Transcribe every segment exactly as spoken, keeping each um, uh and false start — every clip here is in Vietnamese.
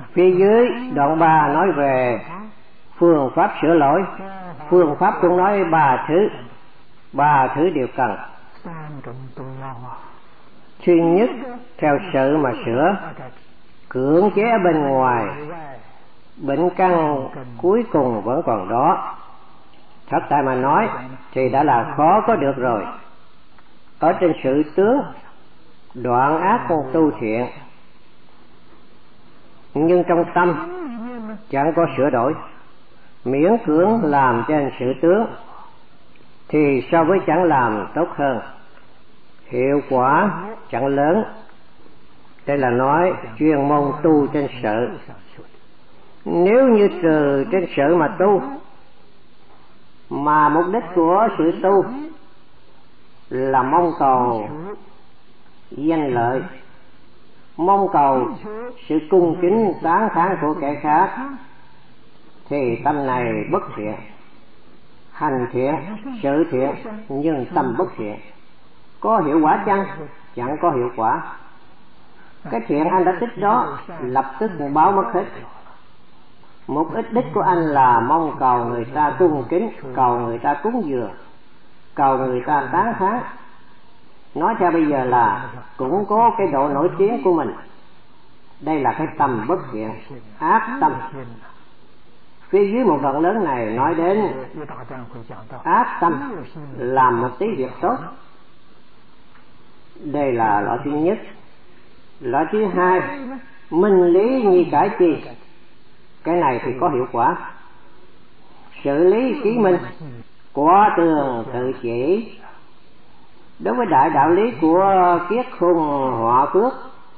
Phía dưới đoạn ba nói về phương pháp sửa lỗi. Phương pháp cũng nói ba thứ, ba thứ đều cần. Thứ nhất, theo sự mà sửa, cưỡng chế ở bên ngoài, bệnh căn cuối cùng vẫn còn đó. Thật tại mà nói thì đã là khó có được rồi. Ở trên sự tướng, đoạn ác con tu thiện, nhưng trong tâm chẳng có sửa đổi, miễn cưỡng làm trên sự tướng thì so với chẳng làm tốt hơn, hiệu quả chẳng lớn. Đây là nói chuyên môn tu trên sự. Nếu như từ trên sự mà tu, mà mục đích của sự tu là mong cầu danh lợi, mong cầu sự cung kính tán thán của kẻ khác, thì tâm này bất thiện. Hành thiện, sự thiện, nhưng tâm bất thiện. Có hiệu quả chăng? Chẳng có hiệu quả. Cái thiện anh đã tích đó lập tức báo mất hết. Mục đích của anh là mong cầu người ta cung kính, cầu người ta cúng dường, cầu người ta tán thán. Nói theo bây giờ là củng cố cái độ nổi tiếng của mình. Đây là cái tâm bất thiện, ác tâm. Phía dưới một đoạn lớn này nói đến ác tâm làm một tí việc tốt. Đây là loại thứ nhất. Loại thứ hai, minh lý nhi cải chi. Cái này thì có hiệu quả. Xử lý ký minh, quá tường tự chỉ. Đối với đại đạo lý của kiết khung họa phước,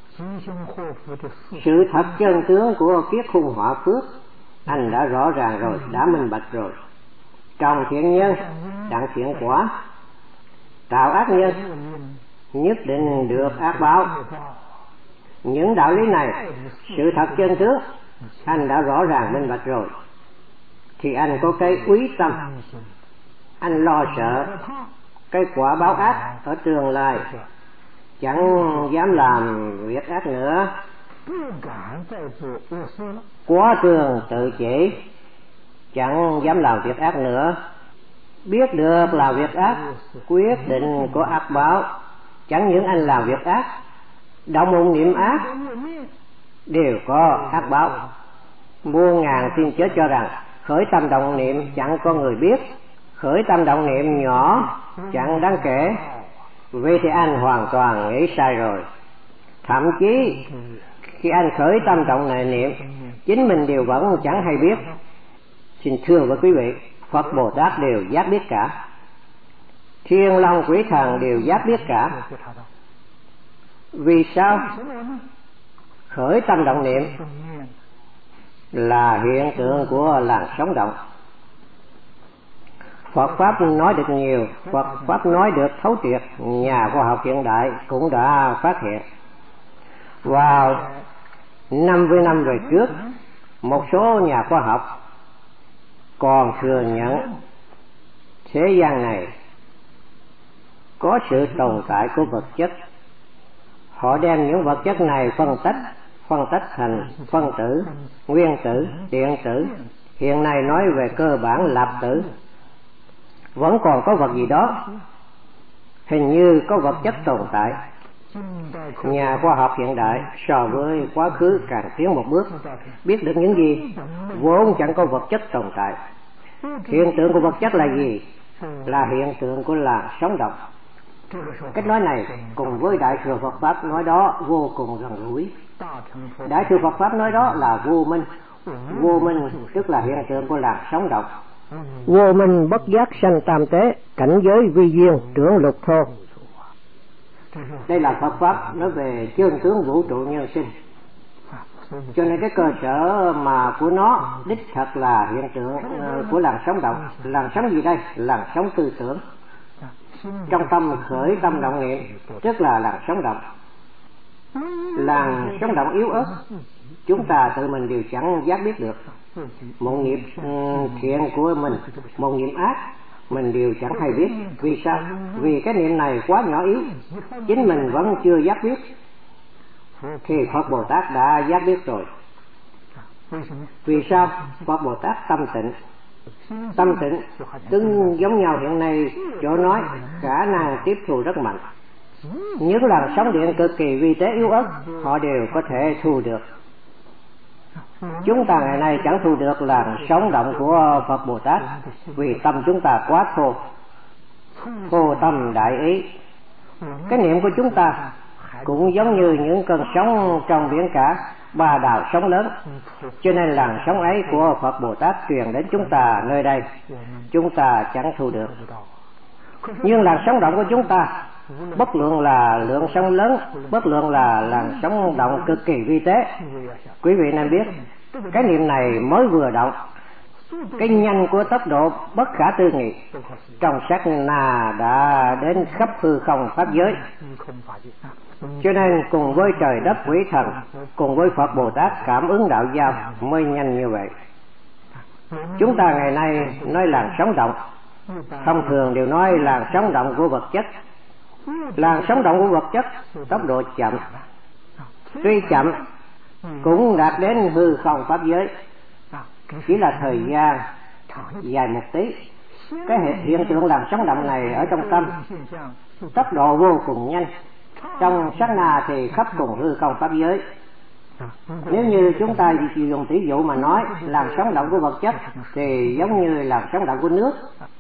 sự thật chân tướng của kiết khung họa phước anh đã rõ ràng rồi, đã minh bạch rồi. Trồng thiện nhân đặng thiện quả, tạo ác nhân nhất định được ác báo. Những đạo lý này, sự thật chân tướng anh đã rõ ràng minh bạch rồi, thì anh có cái úy tâm, anh lo sợ cái quả báo ác ở tương lai, chẳng dám làm việc ác nữa. Quá tường tự chỉ, chẳng dám làm việc ác nữa. Biết được là việc ác, quyết định có ác báo. Chẳng những anh làm việc ác, động một niệm ác đều có ác báo. Muôn ngàn thiên chớ cho rằng khởi tâm động niệm chẳng có người biết, khởi tâm động niệm nhỏ chẳng đáng kể. Vì thì anh hoàn toàn nghĩ sai rồi. Thậm chí khi anh khởi tâm động niệm, chính mình đều vẫn chẳng hay biết. Xin thưa với quý vị, Phật Bồ Tát đều giác biết cả, Thiên Long Quỷ Thần đều giác biết cả. Vì sao? Khởi tâm động niệm là hiện tượng của làn sóng động. Phật Pháp nói được nhiều, Phật Pháp nói được thấu triệt, nhà khoa học hiện đại cũng đã phát hiện. Vào năm mươi năm về trước, một số nhà khoa học còn thừa nhận thế gian này có sự tồn tại của vật chất. Họ đem những vật chất này phân tách, phân tách thành phân tử, nguyên tử, điện tử. Hiện nay nói về cơ bản lạp tử. Vẫn còn có vật gì đó, hình như có vật chất tồn tại. Nhà khoa học hiện đại so với quá khứ càng tiến một bước, biết được những gì vốn chẳng có vật chất tồn tại. Hiện tượng của vật chất là gì? Là hiện tượng của làn sóng động. Cách nói này cùng với Đại thừa Phật Pháp nói đó vô cùng gần gũi. Đại thừa Phật Pháp nói đó là vô minh. Vô minh tức là hiện tượng của làn sóng động. Vô minh bất giác sanh tam tế, cảnh giới vi duyên trưởng lục thô. Đây là Phật Pháp nói về chân tướng vũ trụ nhân sinh. Cho nên cái cơ sở mà của nó đích thật là hiện tượng của làn sóng động. Làn sóng gì đây? Làn sóng tư tưởng. Trong tâm khởi tâm động niệm tức là làn sóng động. Làn sóng động yếu ớt chúng ta tự mình đều chẳng giác biết được. Một nghiệp thiện của mình, một nghiệp ác mình đều chẳng hay biết. Vì sao? Vì cái niệm này quá nhỏ yếu, chính mình vẫn chưa giác biết. Thì Phật Bồ Tát đã giác biết rồi. Vì sao? Phật Bồ Tát tâm tịnh. Tâm tịnh tương giống nhau hiện nay chỗ nói khả năng tiếp thu rất mạnh. Những làn sóng điện cực kỳ vi tế yếu ớt họ đều có thể thu được. Chúng ta ngày nay chẳng thu được làn sóng động của Phật Bồ Tát vì tâm chúng ta quá thô, thô tâm đại ý. Cái niệm của chúng ta cũng giống như những cơn sóng trong biển cả, ba đào sóng lớn. Cho nên làn sóng ấy của Phật Bồ Tát truyền đến chúng ta nơi đây, chúng ta chẳng thu được. Nhưng làn sóng động của chúng ta, bất lượng là lượng sóng lớn, bất lượng là làn sóng động cực kỳ vi tế. Quý vị nên biết, cái niệm này mới vừa động, cái nhanh của tốc độ bất khả tư nghị, trong sát na đã đến khắp hư không pháp giới. Cho nên cùng với trời đất quỷ thần, cùng với Phật Bồ Tát cảm ứng đạo giao mới nhanh như vậy. Chúng ta ngày nay nói làn sóng động, thông thường đều nói làn sóng động của vật chất. Làn sóng động của vật chất tốc độ chậm, tuy chậm cũng đạt đến hư không pháp giới, chỉ là thời gian dài một tí. Cái hiện tượng làn sóng động này ở trong tâm tốc độ vô cùng nhanh, trong sát na thì khắp cùng hư không pháp giới. Nếu như chúng ta dùng tỷ dụ mà nói làn sóng động của vật chất thì giống như làn sóng động của nước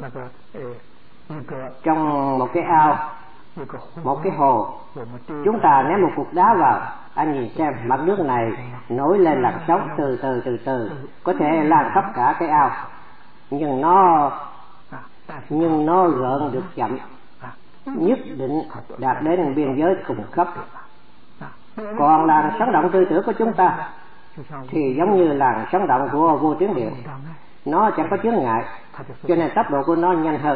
trong một cái ao, một cái hồ. Chúng ta ném một cục đá vào, anh nhìn xem mặt nước này nổi lên làn sóng từ từ từ từ, có thể lan khắp cả cái ao, nhưng nó nhưng nó gợn được chậm, nhất định đạt đến biên giới khủng khiếp. Còn làn sóng động tư tưởng của chúng ta thì giống như làn sóng động của vô tuyến điện, nó chẳng có chướng ngại, cho nên tốc độ của nó nhanh hơn.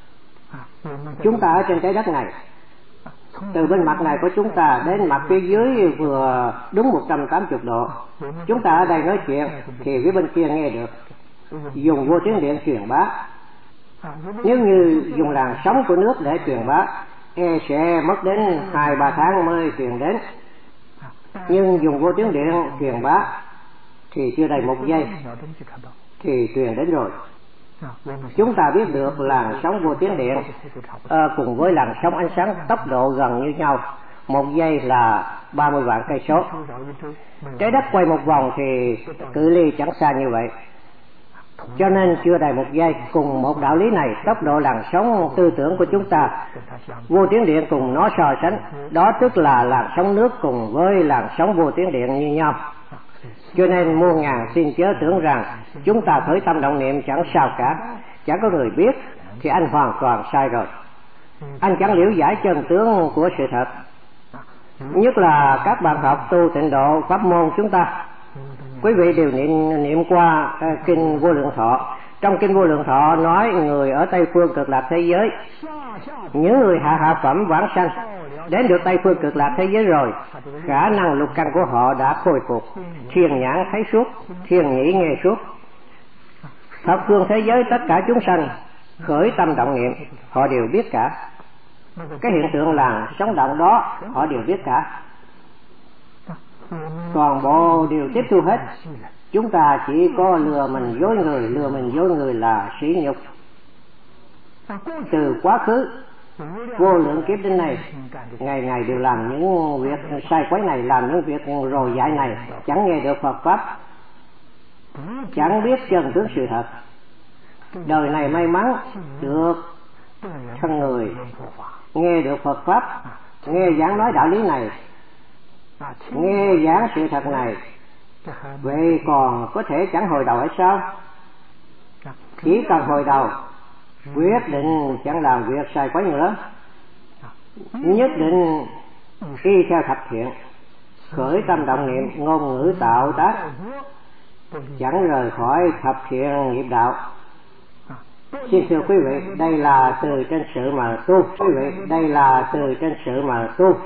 Chúng ta ở trên trái đất này, từ bên mặt này của chúng ta đến mặt phía dưới vừa đúng một trăm tám mươi độ. Chúng ta ở đây nói chuyện thì phía bên kia nghe được, dùng vô tuyến điện truyền bá. Nếu như dùng làn sóng của nước để truyền bá, e sẽ mất đến hai ba tháng mới truyền đến. Nhưng dùng vô tuyến điện truyền bá thì chưa đầy một giây thì truyền đến rồi. Chúng ta biết được làn sóng vô tuyến điện à, cùng với làn sóng ánh sáng tốc độ gần như nhau, một giây là ba mươi vạn cây số. Trái đất quay một vòng thì cự ly chẳng xa như vậy, cho nên chưa đầy một giây. Cùng một đạo lý này, tốc độ làn sóng tư tưởng của chúng ta, vô tuyến điện cùng nó so sánh, đó tức là làn sóng nước cùng với làn sóng vô tuyến điện như nhau. Cho nên muôn ngàn xin chớ tưởng rằng chúng ta khởi tâm động niệm chẳng sao cả, chẳng có người biết, thì anh hoàn toàn sai rồi. Anh chẳng liễu giải chân tướng của sự thật. Nhất là các bạn học tu tịnh độ pháp môn chúng ta, quý vị đều niệm, niệm qua uh, kinh Vô Lượng Thọ. Trong kinh Vô Lượng Thọ nói người ở Tây Phương Cực Lạc thế giới, những người hạ hạ phẩm vãng sanh đến được Tây Phương Cực Lạc thế giới rồi, khả năng lục căn của họ đã khôi phục, thiên nhãn thấy suốt, thiên nhĩ nghe suốt. Thập phương thế giới tất cả chúng sanh khởi tâm động niệm họ đều biết cả. Cái hiện tượng là sống động đó họ đều biết cả, toàn bộ đều tiếp thu hết. Chúng ta chỉ có lừa mình dối người, lừa mình dối người là sỉ nhục. Từ quá khứ vô lượng kiếp đến nay, ngày ngày đều làm những việc sai quấy này, làm những việc rồi dại này, chẳng nghe được Phật pháp, chẳng biết chân tướng sự thật. Đời này may mắn được thân người nghe được Phật pháp, nghe giảng nói đạo lý này, nghe giảng sự thật này, vậy còn có thể chẳng hồi đầu hay sao? Chỉ cần hồi đầu, quyết định chẳng làm việc sai quấy nữa, nhất định y theo thập thiện, khởi tâm động niệm, ngôn ngữ tạo tác, chẳng rời khỏi thập thiện nghiệp đạo. Xin thưa quý vị, đây là từ trên sự mà tu. Quý vị, đây là từ trên sự mà tu.